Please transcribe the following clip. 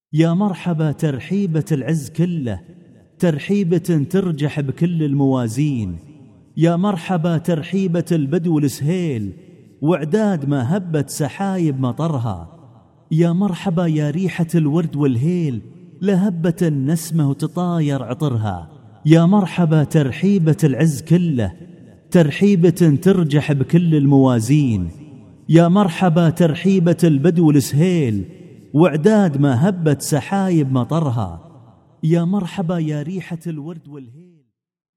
يا مرحبا ترحيبة العز كله، ترحيبة ترجح بكل الموازين. يا مرحبا ترحيبة البدو السهيل، وعداد ما هبت سحايب مطرها. يا مرحبا يا ريحة الورد والهيل، لهبة النسمة وتطاير عطرها. يا مرحبا ترحيبة العز كله، ترحيبة ترجح بكل الموازين. يا مرحبا ترحيبة البدو السهيل، وعداد ما هبت سحايب مطرها. يا مرحبا يا ريحة الورد والهيل.